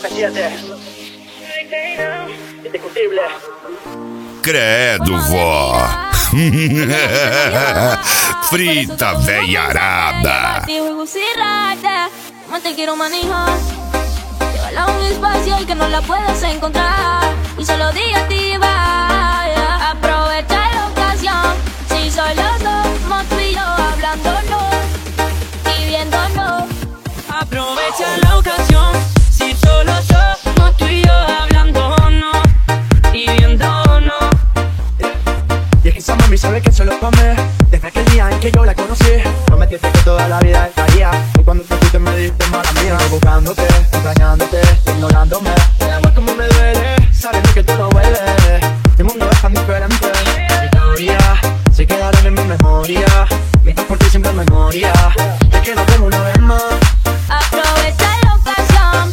F7. Indiscutible. Credo, vó. Frita veiarada. Te quiero manejar, llévala a un espacio y que no la puedas encontrar. Y solo diga aprovecha la ocasión. Si solo somos tú y yo hablándonos y viéndonos. Aprovecha la ocasión. Si solo somos tú y yo hablándonos y viéndonos. Y es que esa mami sabe que solo pa' mí. Desde aquel día en que yo la conocí, prometiste que toda la vida estaría. Y cuando te fuiste me diste mala mía. Buscándote, extrañándote, ignorándome. Mi amor como me duele, sabiendo que tú no vuelves. Mi mundo es tan diferente. Mi teoría se quedaron en mi memoria. Mientras por ti siempre en memoria. Es que nos vemos una vez más. Aprovecha la ocasión.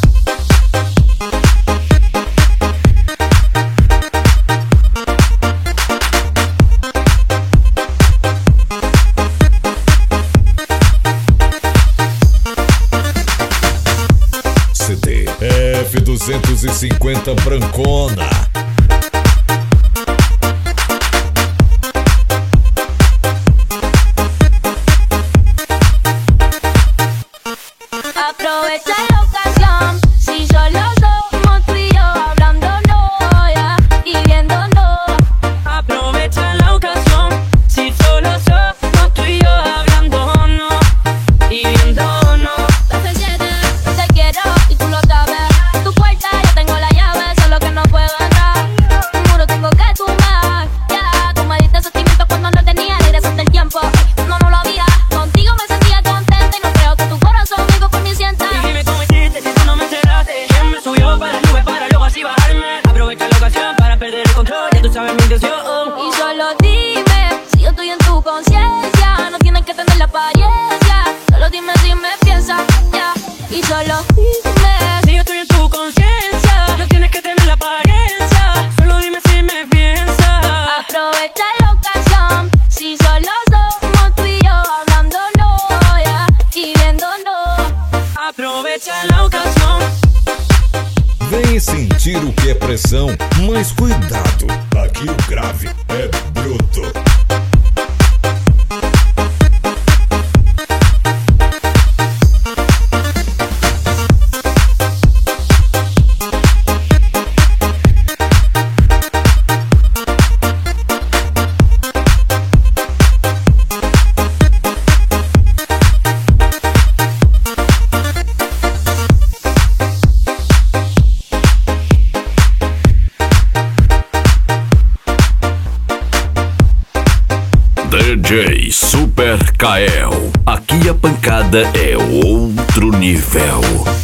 CD F250 Brancona. Aprovecha la ocasión. Si solo somos tú y yo hablándonos y viéndonos. Aprovecha la ocasión. Si solo somos tú y yo hablándonos y viéndonos. F7, te quiero y tú lo sabes. Tu puerta yo tengo la llave, solo que no puedo entrar. Un muro tengo que tumbar. Ya, tú me diste sentimiento cuando no tenía. Regresaste el tiempo, no lo había. Contigo me sentía contenta y no creo que tu corazón digo por mí sienta. Y dime cómo hiciste si tú no me encerraste. ¿Quién me subió para las nubes para luego así bajarme? Aprovecha la ocasión para perder el control. Ya tú sabes mi intención. Y solo dime si yo estoy en tu conciencia. No tienes que tener la apariencia. Solo dime si me piensas, ya. Y solo dime Si yo estoy en tu conciencia, no tienes que tener la apariencia. Solo dime si me piensas. aprovecha la ocasión. Si solo somos tú y yo hablándonos y viéndonos. Aprovecha la ocasión. Vem sentir o que é pressão, mas cuidado, aqui o grave é bruto. DJ Super Kael. Aqui a pancada é outro nível.